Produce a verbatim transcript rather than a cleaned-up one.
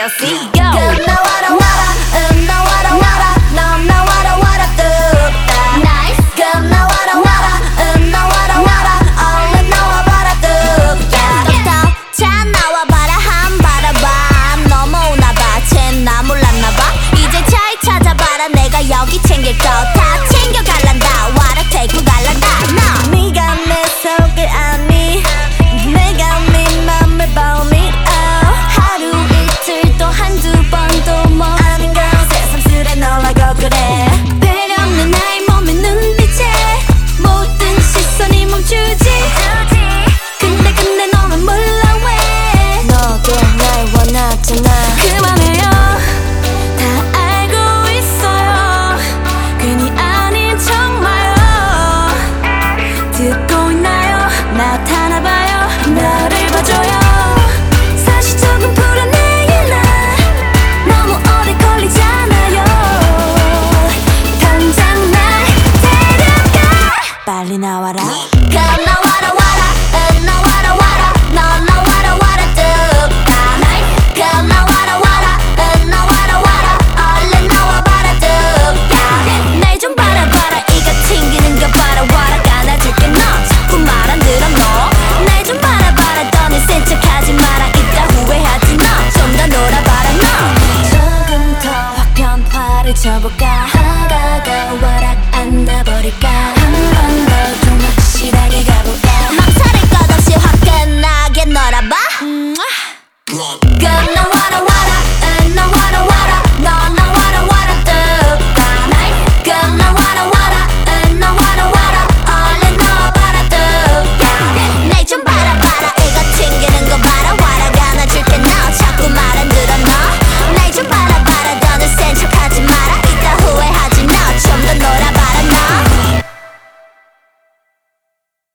Chelsea go. 그 나와라 와라 음 나와라 와라 넌 나와라 와라 뚝딱 Nice. 그 나와라 와라 음 나와라 와라 얼른 나와봐라 뚝딱 자 나와봐라 한 바라봐 넘어오나봐 쟨 나 몰랐나봐 이제 차에 찾아봐라 내가 여기 챙길 거 다 챙겨갈란다 와라 데리고 갈란다 너 네가 내 속을 아니 내가 네 맘을 보니 하루 이틀 또 한두 번도 뭐 아닌 걸 새삼스레 놀라고 그래 배려 없는 나의 몸에 눈빛에 모든 시선이 멈추지 근데 근데 너만 몰라 왜 너도 날 원하잖아 그만해요 다 알고 있어요 괜히 아닌 척 마요 듣고 있나요 나타나봐요 나를 봐줘요 사실 조금 불안해 나 너무 오래 걸리잖아요 당장 날 데려가 빨리 나와라 그 나와라 와라 음 나와라 와라 넌 나와라 와라 뚝딱 그 나와라 와라 음 나와라 와라 얼른 나와봐라 뚝딱 날 좀 바라봐라 이가 튕기는 거 봐라 와라 안아줄게 너 자꾸 말 안 들어 너 날 좀 바라봐라 더는 센 척하지 마라 이따 후회하지 너 좀 더 놀아봐라 너 조금 더 화편파를 쳐볼까 다가가 와라 안아버릴까 한번